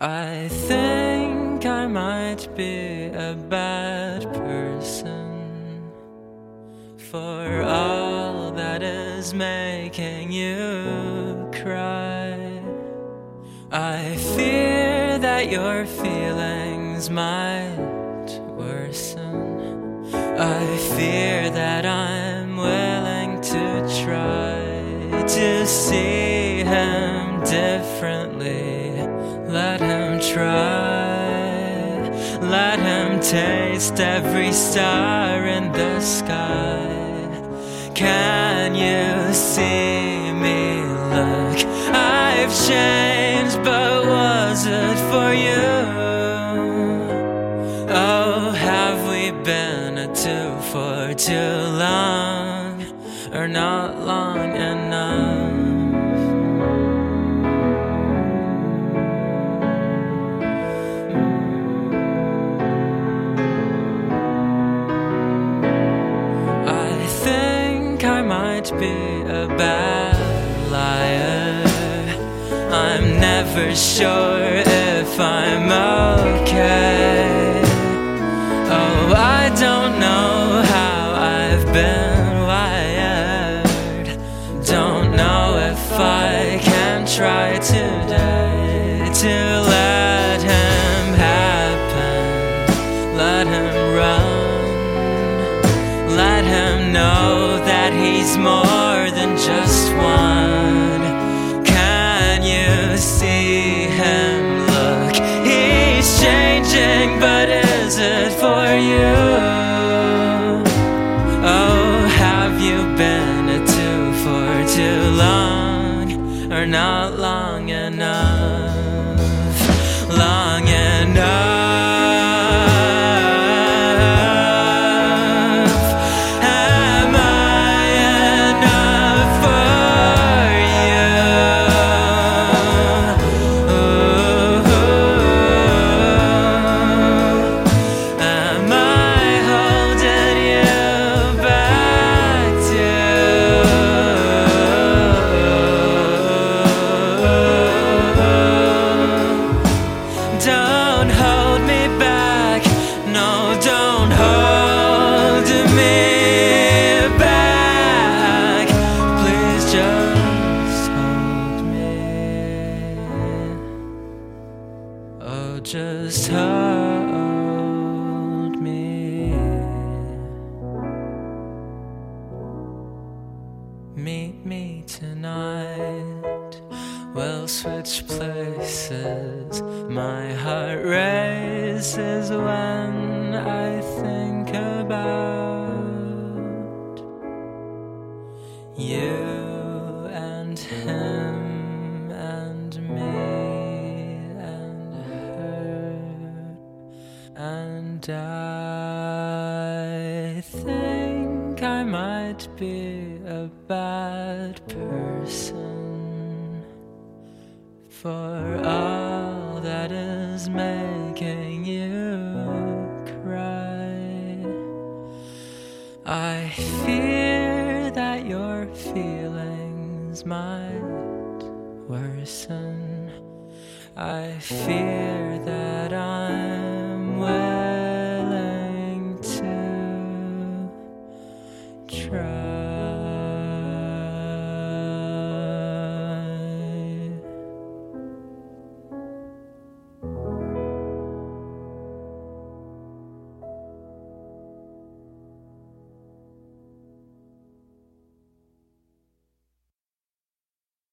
I think I might be a bad person for all that is making you cry. I fear that your feelings might worsen. I fear that I'm willing to try to see him differently. Let him try, let him taste every star in the sky. Can you see me? Look, I've changed, but was it for you? Oh, have we been a two for too long, or not long enough? I might be a bad liar. I'm never sure if I'm okay. Oh, I don't know how I've been wired. Don't know if I can try today to let him happen, let him run. Let him know that he's more than just one. Can you see him? Look, he's changing, but is it for you? Oh, have you been a two for too long, or not long enough? Long enough. Don't hold me back, no, don't hold me back. Please just hold me. Oh, just hold me. Meet me tonight, we'll switch places. My heart races when I think about you and him and me and her. And I think I might be a bad person for all that is making you cry. I fear that your feelings might worsen. I fear that